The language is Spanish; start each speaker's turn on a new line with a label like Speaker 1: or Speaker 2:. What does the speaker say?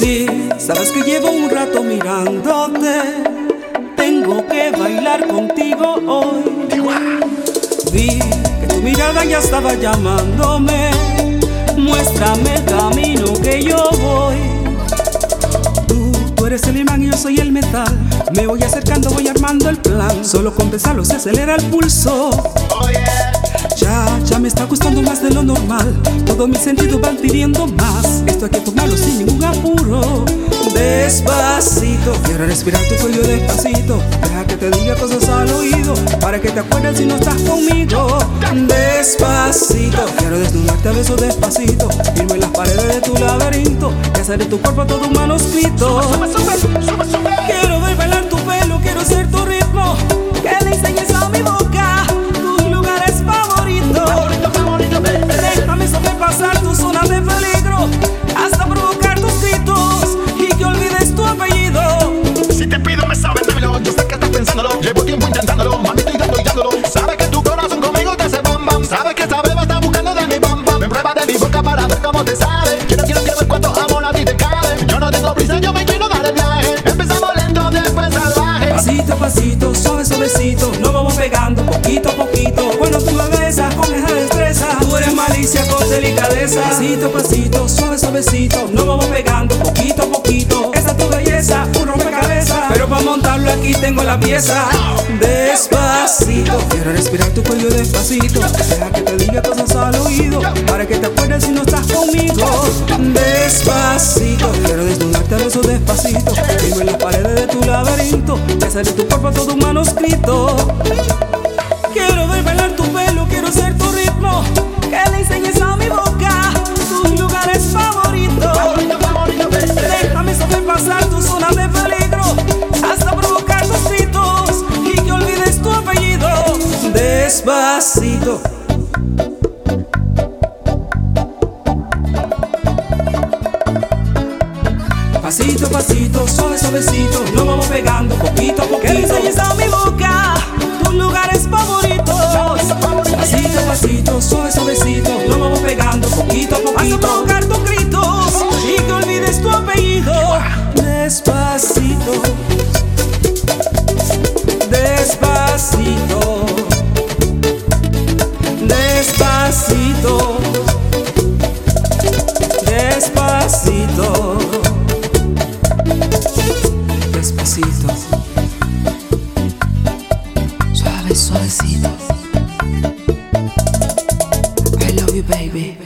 Speaker 1: Sí, sabes que llevo un rato mirándote. Tengo que bailar contigo hoy. Vi que tu mirada ya estaba llamándome. Muéstrame el camino que yo voy. Tú eres el imán y yo soy el metal. Me voy acercando, voy armando el plan. Solo con pensarlo se acelera el pulso. Ya me está costando más de lo normal. Todos mis sentidos van pidiendo más. Esto hay que tomarlo sin ningún apuro. Despacito, quiero respirar tu cuello despacito. Deja que te diga cosas al oído, para que te acuerdes si no estás conmigo. Despacito, quiero desnudarte a besos despacito. Firmo en las paredes de tu laberinto y hacer de tu cuerpo todo un manuscrito. Quiero ver bailar tu pelo, quiero ser tu ritmo. Que le enseñes a mi boca tus lugares favoritos. Déjame sobrepasar tu zona de peligro, hasta provocar tus gritos y que olvides tu apellido.
Speaker 2: Si te pido me sabes, dámelo. Yo sé que estás pensándolo, llevo tiempo intentándolo. Mami, estoy dándolo. Sabes que tu corazón conmigo te hace bam bam. Sabes que esta beba está buscando de mi bam bam. Me prueba de mi boca para ver cómo te sabe. Quiero ver cuánto amor a ti te cabe. Yo no tengo prisa, yo me quiero dar el viaje. Empezamos lento, después salvaje.
Speaker 1: Pasito a pasito, suave suavecito, nos vamos pegando poquito a poquito. Cuando tú me besas con esa destreza, tú eres malicia con delicadeza. Pasito a pasito, suave suavecito, nos vamos pegando poquito a poquito. Esa es tu belleza, un rompecabezas, pero para montarlo aquí tengo la pieza. Despacito, quiero respirar tu cuello despacito. Deja que te diga cosas al oído, para que te acuerdes si no estás conmigo. Despacito, quiero desnudarte a besos despacito. Vivo en las paredes de tu laberinto y hacer de tu cuerpo todo un manuscrito. Quiero ver bailar tu pelo, quiero ser tu ritmo. Que le enseñes a mi boca tus lugares favoritos. Déjame sobrepasar tu zona de peligro, hasta provocar tus gritos y que olvides tu apellido. Despacito. Pasito a pasito, suave suavecito, nos vamos pegando poquito a poquito. Que le enseñes a mi boca tus lugares favoritos. Pasito a pasito, suave suavecito, nos vamos pegando poquito a poquito. Hasta provocar tus gritos y que olvides tu apellido. Despacito, despacito, despacito, despacito. Despacito, suave, suavecito. I love you, baby.